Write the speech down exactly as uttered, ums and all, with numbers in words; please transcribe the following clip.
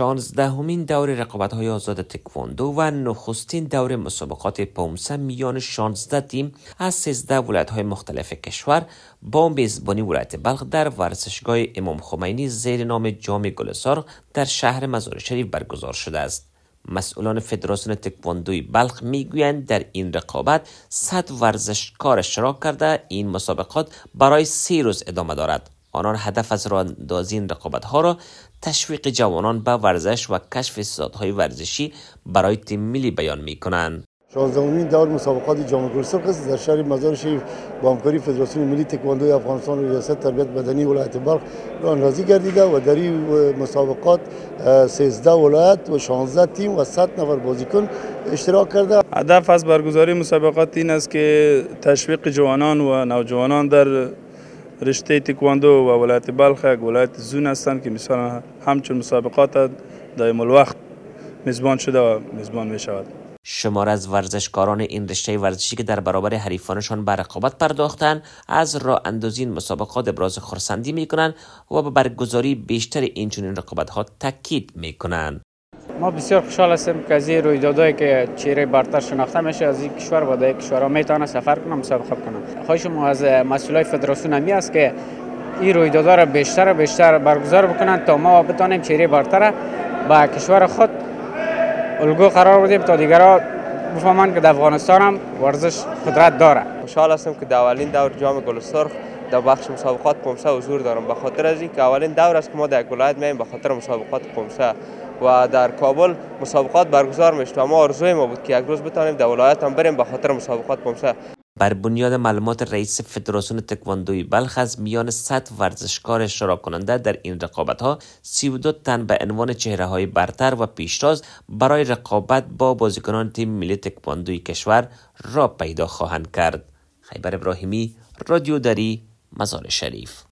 شانزدهمین دور رقابت‌های آزاد تکواندو و نخستین دور مسابقات پومسه میان شانزده تیم از سیزده ولایت‌های مختلف کشور با میزبانی ولایت بلخ در ورزشگاه امام خمینی زیر نام جام گلسرخ در شهر مزار شریف برگزار شده است. مسئولان فدراسیون تکواندوی بلخ میگویند در این رقابت صد ورزشکار اشتراک کرده این مسابقات برای سه روز ادامه دارد. آنان هدف از راه اندازی این رقابت‌ها را تشویق جوانان به ورزش و کشف استعدادهای ورزشی برای تیم ملی بیان می‌کنند. شانزدهمین دور مسابقات جام گلسرخ است در شهر مزار شریف با همکاری فدراسیون ملی تکواندوی افغانستان و ریاست تربیت بدنی ولایت بلخ راهاندازی گردیده و در این مسابقات سیزده ولایت و شانزده تیم و صد نفر بازیکن اشتراک کرده. هدف از برگزاری مسابقات این است که تشویق جوانان و نوجوانان در رشته تکواندو و ولایت بلخ یک ولایت زون هستند که مثلا همچون مسابقات دائم الوقت میزبان شده و میزبان می شود. شمار از ورزشکاران این رشته ورزشی که در برابر حریفانشان به رقابت پرداختند از راه اندازی این مسابقات ابراز خرسندی میکنند و به برگزاری بیشتر این چنین رقابت‌ها تاکید میکنند. ما بسیار خوشحال هستیم که از این رویدادهایی که چهره برتر شناخته میشه از این کشور و دیگر کشورها میتونه سفر کنه مسابقه کنه. خواهش ما از مسئولای فدراسیون همی است که این رویدادها را بیشتر و بیشتر برگزار بکنند تا ما بتونیم چهره برتر با کشور خود الگو قرار بدیم تا دیگرها بفهمند که در افغانستان هم ورزش قدرت داره. خوشحال هستم که در اولین دور جام گلسرخ در بخش مسابقات پومسه حضور دارم، به خاطر از اینکه اولین دور است که ما در ولایت میایم به خاطر مسابقات پومسه و در کابل مسابقات برگزار میشد و ما آرزوی ما بود که یک روز بتونیم در ولایت هم بریم به خاطر مسابقات پومسه. بر بنیاد معلومات رئیس فدراسیون تکواندوی بلخ از میان صد ورزشکار اشتراک کننده در این رقابت‌ها سی و دو تن به عنوان چهره‌های برتر و پیشتاز برای رقابت با بازیکنان تیم ملی تکواندوی کشور را پیدا خواهند کرد. خیبر ابراهیمی، رادیو دری، مزار شریف.